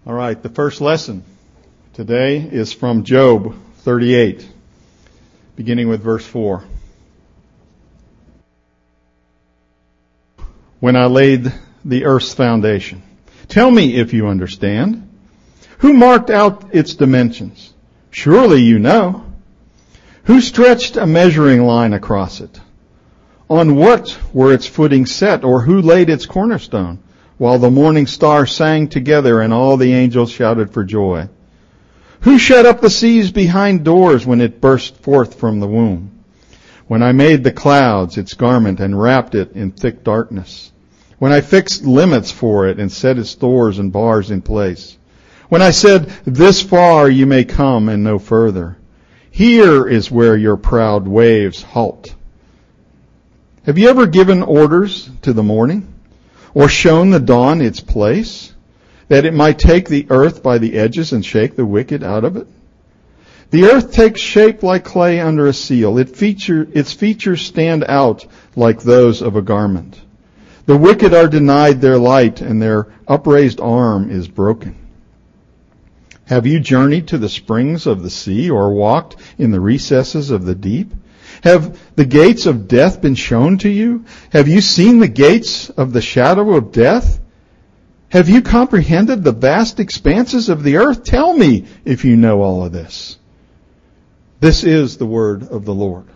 All right, the first lesson today is from Job 38, beginning with verse 4. When I laid the earth's foundation. Tell me if you understand. Who marked out its dimensions? Surely you know. Who stretched a measuring line across it? On what were its footings set, or who laid its cornerstone? While the morning stars sang together and all the angels shouted for joy. Who shut up the seas behind doors when it burst forth from the womb? When I made the clouds its garment and wrapped it in thick darkness. When I fixed limits for it and set its doors and bars in place. When I said, this far you may come and no further. Here is where your proud waves halt. Have you ever given orders to the morning? Or shown the dawn its place, that it might take the earth by the edges and shake the wicked out of it? The earth takes shape like clay under a seal. Its features stand out like those of a garment. The wicked are denied their light, and their upraised arm is broken. Have you journeyed to the springs of the sea, or walked in the recesses of the deep? Have the gates of death been shown to you? Have you seen the gates of the shadow of death? Have you comprehended the vast expanses of the earth? Tell me if you know all of this. This is the word of the Lord.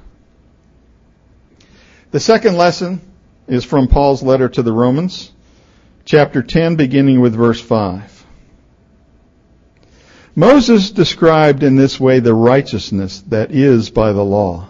The second lesson is from Paul's letter to the Romans, chapter 10, beginning with verse 5. Moses described in this way the righteousness that is by the law.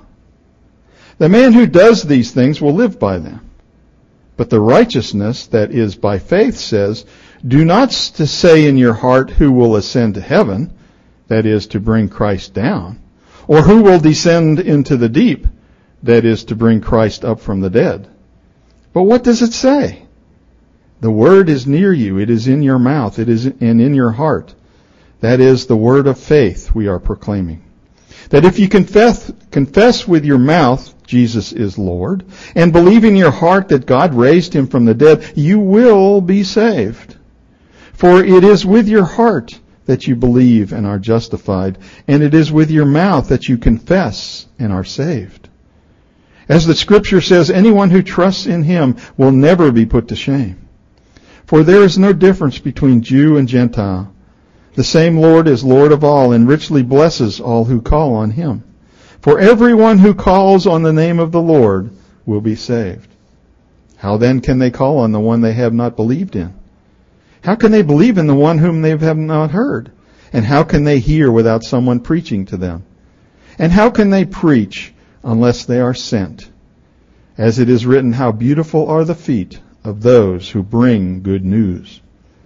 The man who does these things will live by them. But the righteousness that is by faith says, do not say in your heart who will ascend to heaven, that is to bring Christ down, or who will descend into the deep, that is to bring Christ up from the dead. But what does it say? The word is near you, it is in your mouth, it is in your heart. That is the word of faith we are proclaiming. That if you confess with your mouth Jesus is Lord, and believe in your heart that God raised him from the dead, you will be saved. For it is with your heart that you believe and are justified, and it is with your mouth that you confess and are saved. As the scripture says, anyone who trusts in him will never be put to shame. For there is no difference between Jew and Gentile. The same Lord is Lord of all and richly blesses all who call on him. For everyone who calls on the name of the Lord will be saved. How then can they call on the one they have not believed in? How can they believe in the one whom they have not heard? And how can they hear without someone preaching to them? And how can they preach unless they are sent? As it is written, how beautiful are the feet of those who bring good news.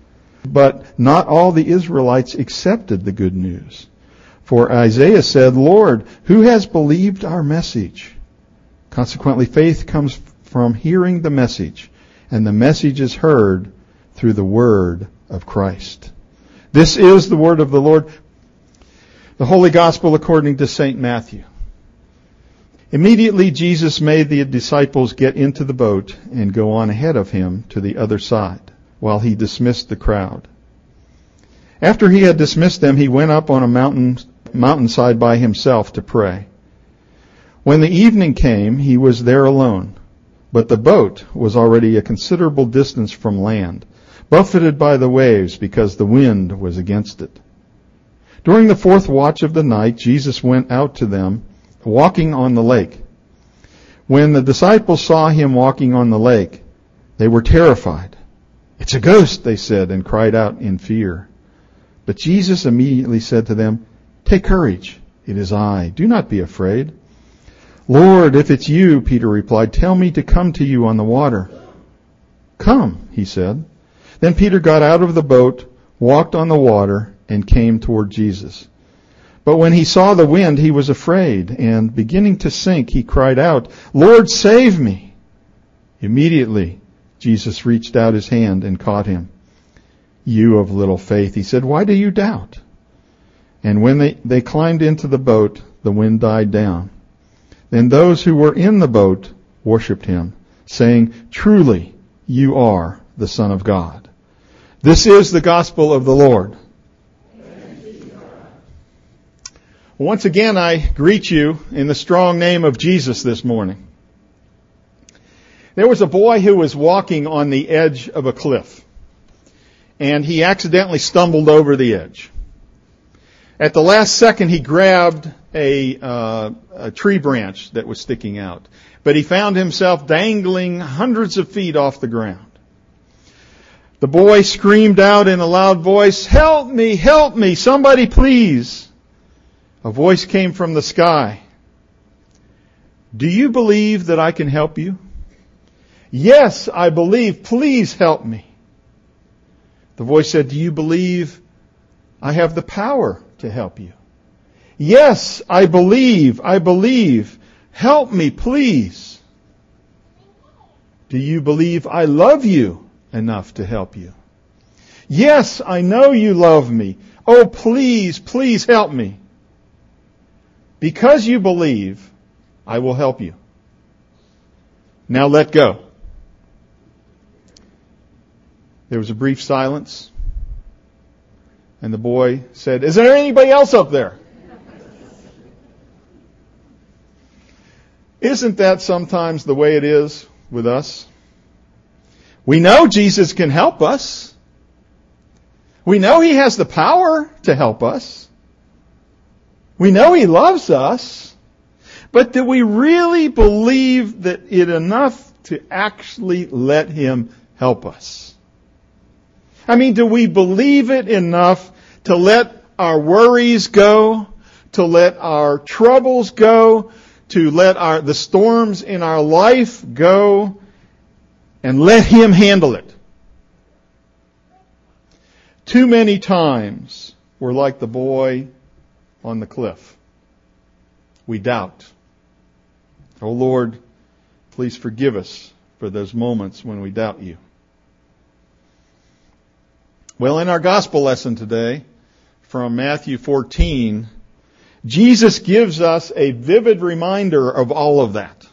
But not all the Israelites accepted the good news. For Isaiah said, Lord, who has believed our message? Consequently, faith comes from hearing the message, and the message is heard through the word of Christ. This is the word of the Lord. The Holy Gospel according to St. Matthew. Immediately Jesus made the disciples get into the boat and go on ahead of him to the other side, while he dismissed the crowd. After he had dismissed them, he went up on a mountainside by himself to pray. When the evening came, he was there alone, but the boat was already a considerable distance from land, buffeted by the waves because the wind was against it. During the fourth watch of the night, Jesus went out to them, walking on the lake. When the disciples saw him walking on the lake, they were terrified. It's a ghost, they said, and cried out in fear. But Jesus immediately said to them, take courage, it is I. Do not be afraid. Lord, if it's you, Peter replied, tell me to come to you on the water. Come, he said. Then Peter got out of the boat, walked on the water, and came toward Jesus. But when he saw the wind, he was afraid, and beginning to sink, he cried out, Lord, save me. Immediately, Jesus reached out his hand and caught him. You of little faith, he said, why do you doubt? And when they climbed into the boat, the wind died down. Then those who were in the boat worshipped him, saying, truly, you are the Son of God. This is the gospel of the Lord. Once again, I greet you in the strong name of Jesus this morning. There was a boy who was walking on the edge of a cliff, and he accidentally stumbled over the edge. At the last second, he grabbed a tree branch that was sticking out, but he found himself dangling hundreds of feet off the ground. The boy screamed out in a loud voice, help me, somebody please." A voice came from the sky. "Do you believe that I can help you?" "Yes, I believe. Please help me." The voice said, "Do you believe I have the power to help you?" "Yes, I believe. Help me, please." "Do you believe I love you enough to help you?" "Yes, I know you love me. Oh, please help me." "Because you believe, I will help you. Now let go." There was a brief silence, and the boy said, "Is there anybody else up there?" Isn't that sometimes the way it is with us? We know Jesus can help us. We know He has the power to help us. We know He loves us. But do we really believe that it enough to actually let Him help us? I mean, do we believe it enough to let our worries go, to let our troubles go, to let the storms in our life go, and let Him handle it? Too many times we're like the boy on the cliff. We doubt. Oh Lord, please forgive us for those moments when we doubt You. Well, in our gospel lesson today, from Matthew 14, Jesus gives us a vivid reminder of all of that.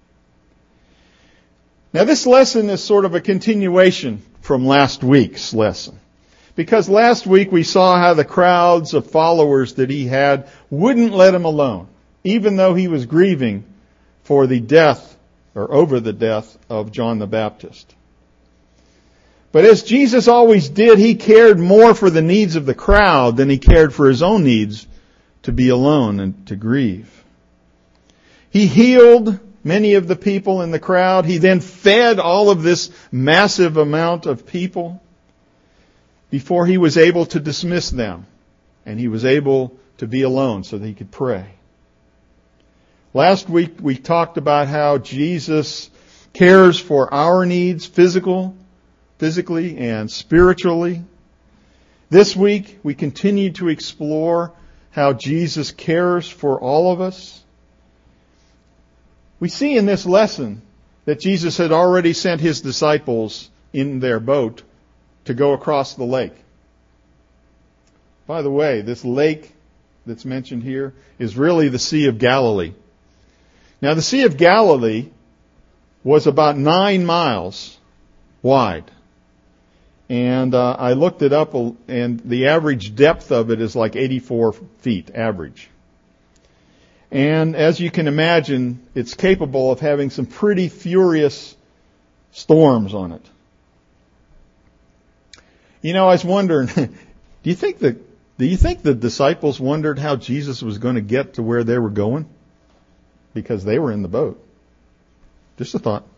Now, this lesson is sort of a continuation from last week's lesson. Because last week we saw how the crowds of followers that He had wouldn't let Him alone, even though He was grieving for the death, or over the death, of John the Baptist. But as Jesus always did, He cared more for the needs of the crowd than He cared for His own needs to be alone and to grieve. He healed many of the people in the crowd. He then fed all of this massive amount of people before He was able to dismiss them, and He was able to be alone so that He could pray. Last week we talked about how Jesus cares for our needs physically and spiritually. This week we continue to explore how Jesus cares for all of us. We see in this lesson that Jesus had already sent His disciples in their boat to go across the lake. By the way, this lake that's mentioned here is really the Sea of Galilee. Now, the Sea of Galilee was about 9 miles wide. And I looked it up, and the average depth of it is like 84 feet average. And as you can imagine, it's capable of having some pretty furious storms on it. You know, I was wondering, do you think the disciples wondered how Jesus was going to get to where they were going? Because they were in the boat. Just a thought.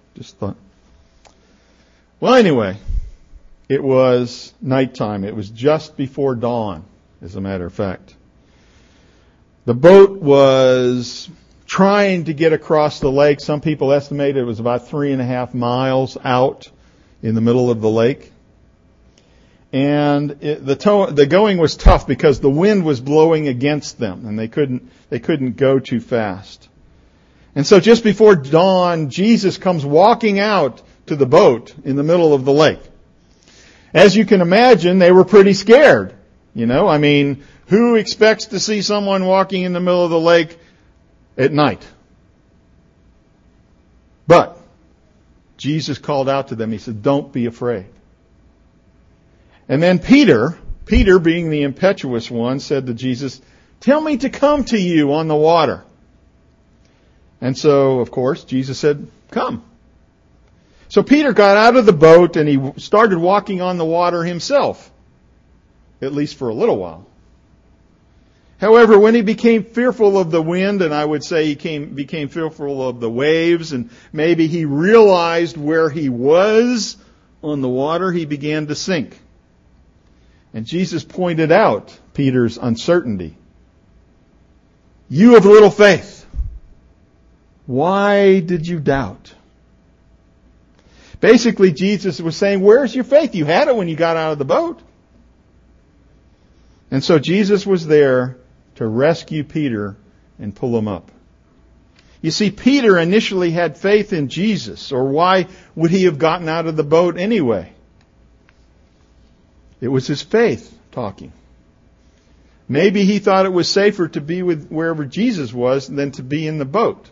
Well, anyway, it was nighttime. It was just before dawn, as a matter of fact. The boat was trying to get across the lake. Some people estimate it was about 3.5 miles out in the middle of the lake. And the going was tough because the wind was blowing against them, and they couldn't go too fast. And so just before dawn, Jesus comes walking out to the boat in the middle of the lake. As you can imagine, they were pretty scared. You know, I mean, who expects to see someone walking in the middle of the lake at night? But Jesus called out to them. He said, "Don't be afraid." And then Peter being the impetuous one, said to Jesus, Tell me to come to you on the water. And so, of course, Jesus said, come. So Peter got out of the boat and he started walking on the water himself, at least for a little while. However, when he became fearful of the wind, and I would say he became fearful of the waves, and maybe he realized where he was on the water, he began to sink. And Jesus pointed out Peter's uncertainty. You of little faith, why did you doubt? Basically, Jesus was saying, where's your faith? You had it when you got out of the boat. And so Jesus was there to rescue Peter and pull him up. You see, Peter initially had faith in Jesus, or why would he have gotten out of the boat anyway? It was his faith talking. Maybe he thought it was safer to be with wherever Jesus was than to be in the boat,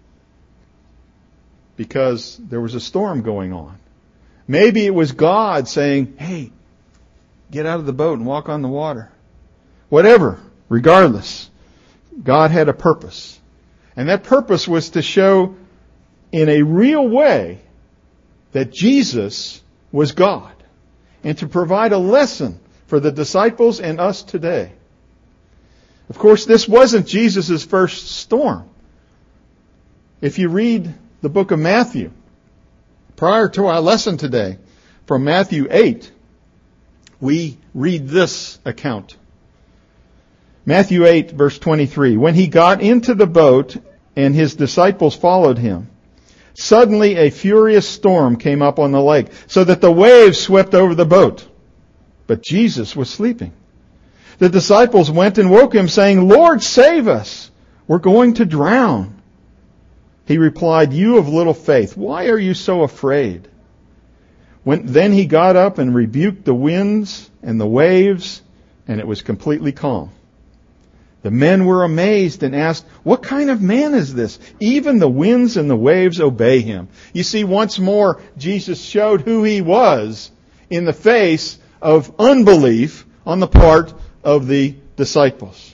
because there was a storm going on. Maybe it was God saying, hey, get out of the boat and walk on the water. Whatever, regardless, God had a purpose. And that purpose was to show in a real way that Jesus was God, and to provide a lesson for the disciples and us today. Of course, this wasn't Jesus' first storm. If you read the book of Matthew, prior to our lesson today, from Matthew 8, we read this account. Matthew 8, verse 23. When he got into the boat and his disciples followed him, suddenly a furious storm came up on the lake, so that the waves swept over the boat. But Jesus was sleeping. The disciples went and woke him, saying, Lord, save us. We're going to drown. He replied, you of little faith, why are you so afraid? Then he got up and rebuked the winds and the waves, and it was completely calm. The men were amazed and asked, what kind of man is this? Even the winds and the waves obey him. You see, once more, Jesus showed who he was in the face of unbelief on the part of the disciples.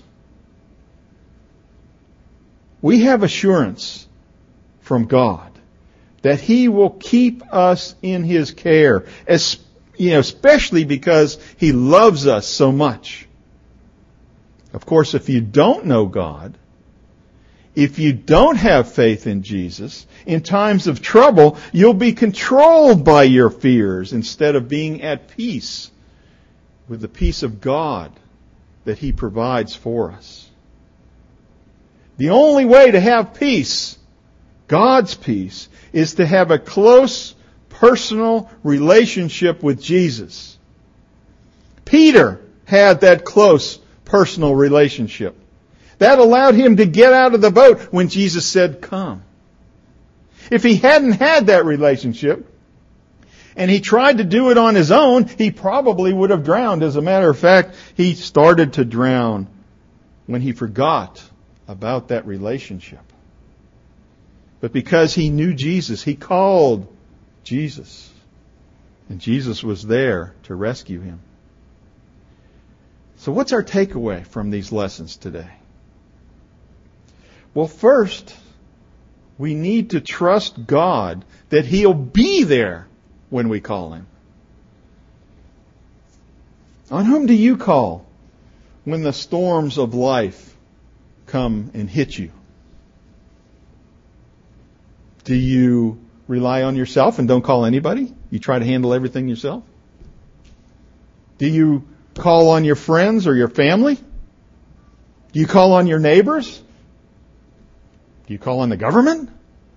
We have assurance from God that he will keep us in his care, especially because he loves us so much. Of course, if you don't know God, if you don't have faith in Jesus, in times of trouble, you'll be controlled by your fears instead of being at peace with the peace of God that he provides for us. The only way to have peace, God's peace, is to have a close personal relationship with Jesus. Peter had that close personal relationship. That allowed him to get out of the boat when Jesus said, come. If he hadn't had that relationship, and he tried to do it on his own, he probably would have drowned. As a matter of fact, he started to drown when he forgot about that relationship. But because he knew Jesus, he called Jesus. And Jesus was there to rescue him. So what's our takeaway from these lessons today? Well, first, we need to trust God that he'll be there when we call him. On whom do you call when the storms of life come and hit you? Do you rely on yourself and don't call anybody? You try to handle everything yourself? Do you call on your friends or your family? Do you call on your neighbors? Do you call on the government?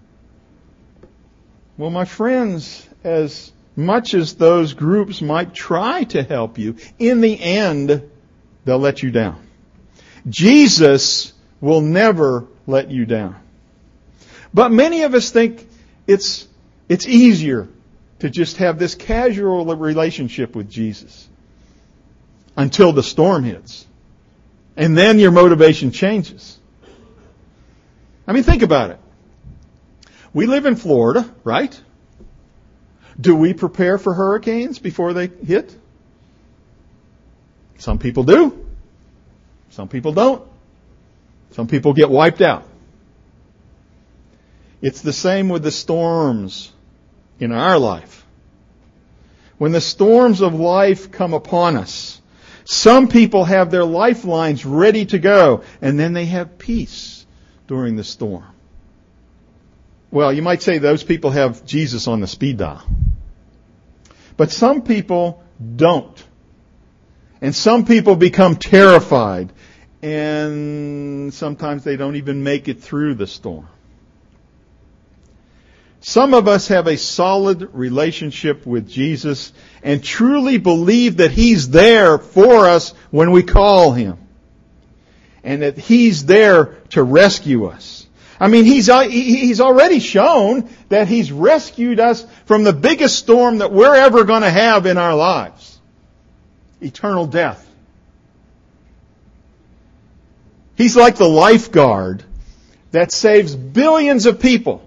Well, my friends, as much as those groups might try to help you, in the end, they'll let you down. Jesus will never let you down. But many of us think it's easier to just have this casual relationship with Jesus until the storm hits. And then your motivation changes. I mean, think about it. We live in Florida, right? Do we prepare for hurricanes before they hit? Some people do. Some people don't. Some people get wiped out. It's the same with the storms in our life. When the storms of life come upon us, some people have their lifelines ready to go, and then they have peace during the storm. Well, you might say those people have Jesus on the speed dial. But some people don't. And some people become terrified. And sometimes they don't even make it through the storm. Some of us have a solid relationship with Jesus and truly believe that He's there for us when we call Him. And that He's there to rescue us. I mean, He's already shown that He's rescued us from the biggest storm that we're ever going to have in our lives. Eternal death. He's like the lifeguard that saves billions of people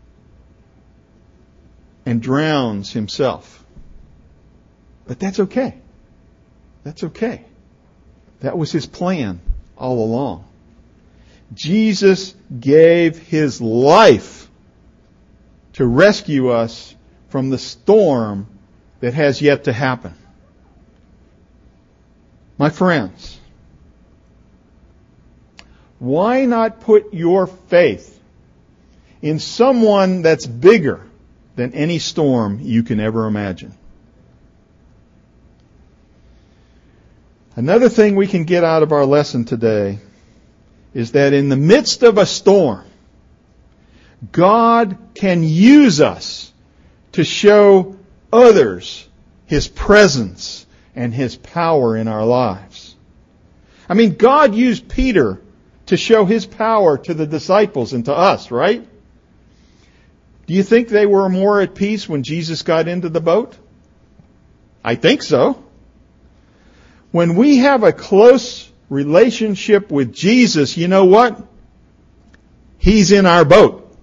and drowns himself. But that's okay. That's okay. That was His plan all along. Jesus gave His life to rescue us from the storm that has yet to happen. My friends, why not put your faith in someone that's bigger than any storm you can ever imagine? Another thing we can get out of our lesson today is that in the midst of a storm, God can use us to show others His presence and His power in our lives. I mean, God used Peter to show His power to the disciples and to us, right? Do you think they were more at peace when Jesus got into the boat? I think so. When we have a close relationship with Jesus, you know what? He's in our boat.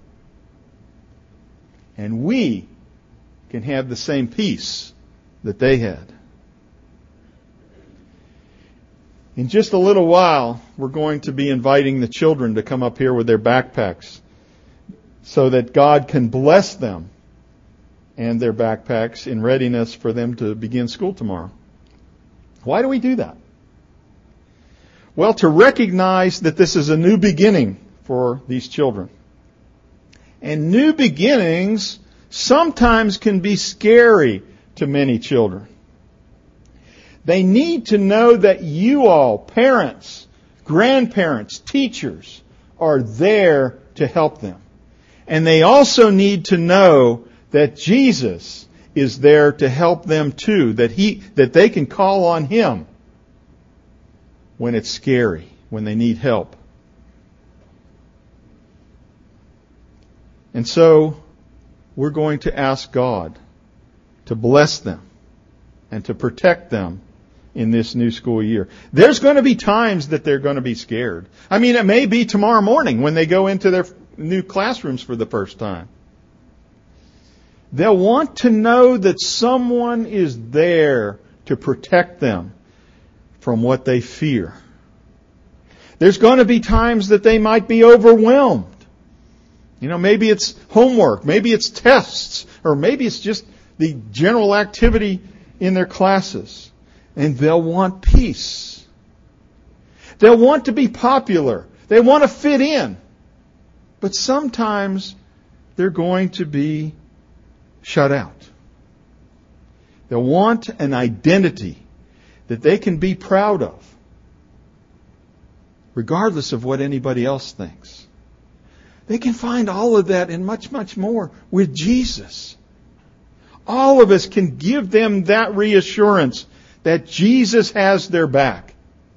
And we can have the same peace that they had. In just a little while, we're going to be inviting the children to come up here with their backpacks so that God can bless them and their backpacks in readiness for them to begin school tomorrow. Why do we do that? Well, to recognize that this is a new beginning for these children. And new beginnings sometimes can be scary to many children. They need to know that you all, parents, grandparents, teachers, are there to help them. And they also need to know that Jesus is there to help them too, that they can call on Him when it's scary, when they need help. And so, we're going to ask God to bless them and to protect them in this new school year. There's going to be times that they're going to be scared. I mean, it may be tomorrow morning when they go into their new classrooms for the first time. They'll want to know that someone is there to protect them from what they fear. There's going to be times that they might be overwhelmed. You know, maybe it's homework, maybe it's tests, or maybe it's just the general activity in their classes. And they'll want peace. They'll want to be popular. They want to fit in. But sometimes they're going to be shut out. They'll want an identity that they can be proud of, regardless of what anybody else thinks. They can find all of that and much, much more with Jesus. All of us can give them that reassurance that Jesus has their back.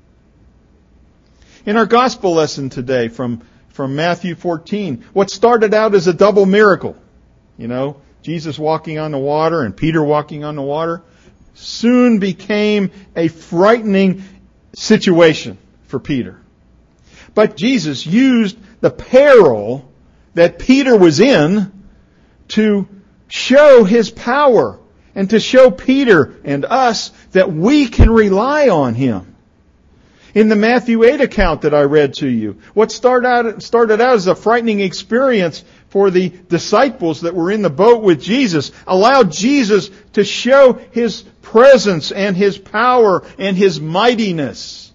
In our gospel lesson today from Matthew 14, what started out as a double miracle, you know, Jesus walking on the water and Peter walking on the water, soon became a frightening situation for Peter. But Jesus used the peril that Peter was in to show His power and to show Peter and us that we can rely on Him. In the Matthew 8 account that I read to you, what started out as a frightening experience for the disciples that were in the boat with Jesus allowed Jesus to show His presence and His power and His mightiness.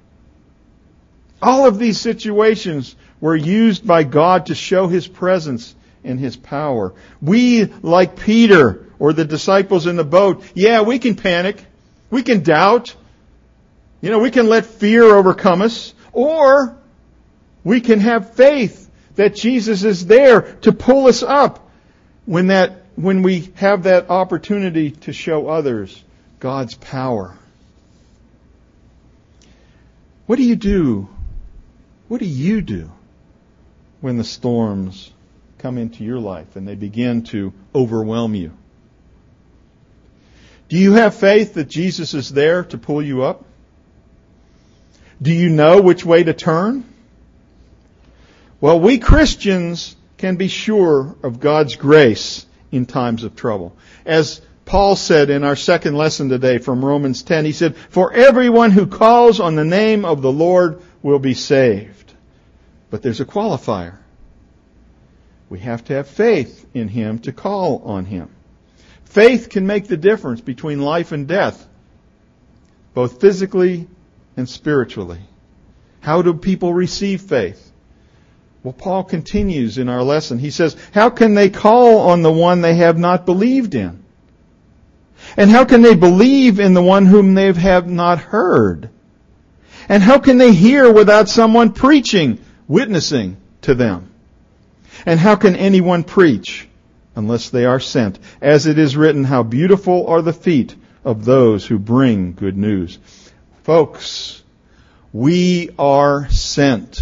All of these situations were used by God to show His presence and His power. We, like Peter or the disciples in the boat, we can panic. We can doubt. We can let fear overcome us. Or we can have faith that Jesus is there to pull us up when we have that opportunity to show others God's power. What do you do? What do you do when the storms come into your life and they begin to overwhelm you? Do you have faith that Jesus is there to pull you up? Do you know which way to turn? Well, we Christians can be sure of God's grace in times of trouble. As Paul said in our second lesson today from Romans 10, he said, "For everyone who calls on the name of the Lord will be saved." But there's a qualifier. We have to have faith in Him to call on Him. Faith can make the difference between life and death, both physically and spiritually. How do people receive faith? Well, Paul continues in our lesson. He says, how can they call on the one they have not believed in? And how can they believe in the one whom they have not heard? And how can they hear without someone preaching, witnessing to them? And how can anyone preach unless they are sent? As it is written, how beautiful are the feet of those who bring good news. Folks, we are sent.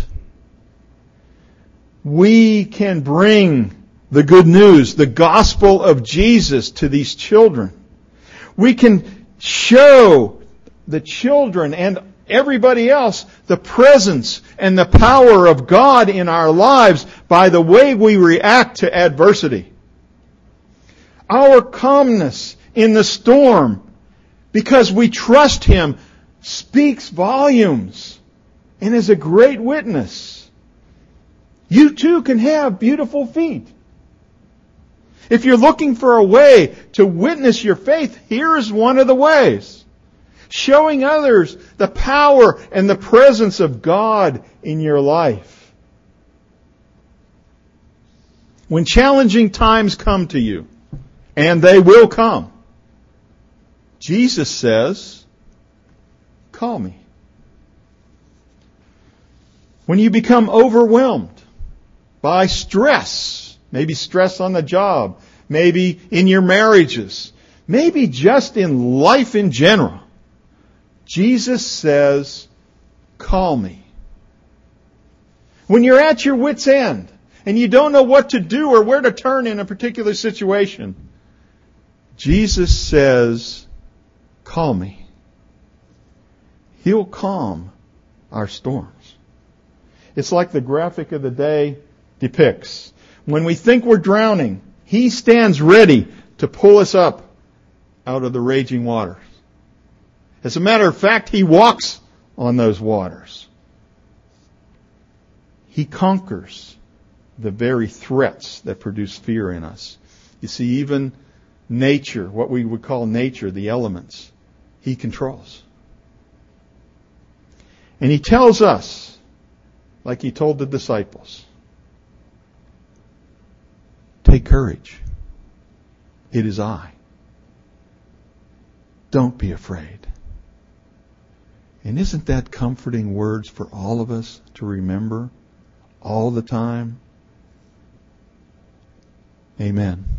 We can bring the good news, the gospel of Jesus to these children. We can show the children and everybody else the presence and the power of God in our lives by the way we react to adversity. Our calmness in the storm, because we trust Him, speaks volumes and is a great witness. You too can have beautiful feet. If you're looking for a way to witness your faith, here is one of the ways. Showing others the power and the presence of God in your life. When challenging times come to you, and they will come, Jesus says, call me. When you become overwhelmed by stress, maybe stress on the job, maybe in your marriages, maybe just in life in general, Jesus says, call me. When you're at your wit's end and you don't know what to do or where to turn in a particular situation, Jesus says, call me. He'll calm our storms. It's like the graphic of the day depicts. When we think we're drowning, He stands ready to pull us up out of the raging waters. As a matter of fact, He walks on those waters. He conquers the very threats that produce fear in us. You see, even nature, what we would call nature, the elements, He controls. And He tells us, like He told the disciples, take courage. It is I. Don't be afraid. And isn't that comforting words for all of us to remember all the time? Amen.